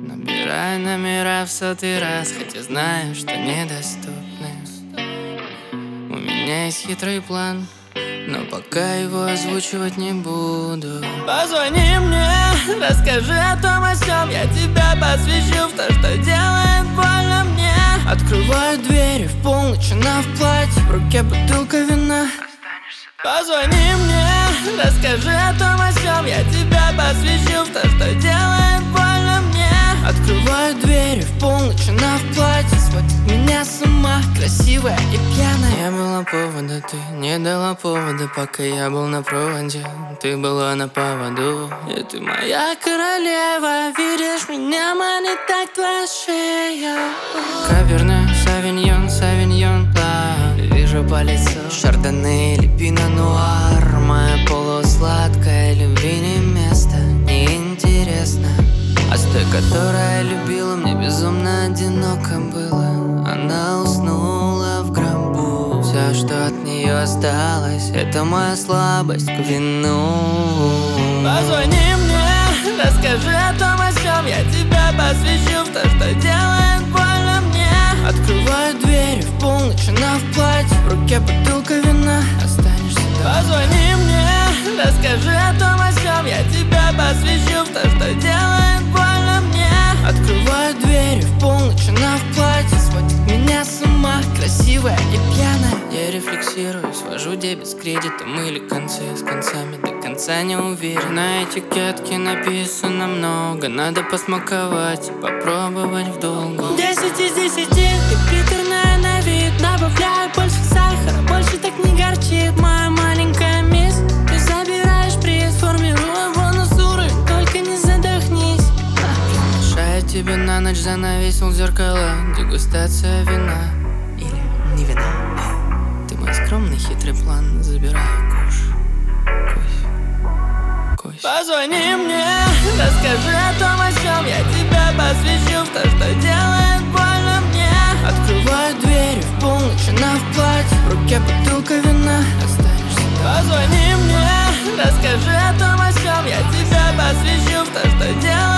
Набирай номера в 100-й раз, хотя знаю, что недоступны. У меня есть хитрый план, но пока его озвучивать не буду. Позвони мне, расскажи о том, о сём. Я тебя посвящу в то, что делает больно мне. Открываю двери в полночь, она в платье, в руке бутылка вина. Позвони мне, расскажи о том, о сём. Я тебя посвящу в то, что делает больно мне. Открываю двери в полночь, она в платье, сводит меня с ума, красивая и пьяная. Не было повода, ты не дала повода, пока я был на проводе. Ты была на поводу, и ты моя королева. Видишь, меня манит так твоя шея. Каверна, савиньон, савиньон, вижу по лицу шардоне или пино нуар. Моя полусладкая любви не место, неинтересно. А с той, которая любила, мне безумно одиноко было. Она уснула в гробу. Все, что от нее осталось, это моя слабость к вину. Позвони мне, расскажи о том, о сём. Я тебя посвящу в то, что делает больно мне. Открываю двери в полночь, она в платье, в руке бутылка вина. Останешься дома. Позвони мне, расскажи о том, о сём. Я тебя посвящу в то, что делает больно мне. Открываю двери в полночь, она в платье, сводит меня с ума, красивая и пьяная. Я рефлексирую, свожу дебет с кредитом или концы с концами, до конца не уверен. На этикетке написано много, надо посмаковать и попробовать в долгу. 10 из 10, ты приторная на вид. Добавляю больше сахара, больше так не горчит. Моя маленькая мисс, ты забираешь приз. Формирую бонус уровень, только не задохнись. Приглашаю тебя на ночь, занавесил зеркала. Дегустация вина или не вина. Ты мой скромный хитрый план, забираю куш. Кусь. Позвони мне, расскажи о том, о сём. Я тебя посвящу в то, что делает больно мне. Открываю двери в полночь, она в платье, в руке бутылка вина. Останешься дома. Позвони мне, расскажи о том, о сём. Я тебя посвящу в то, что делает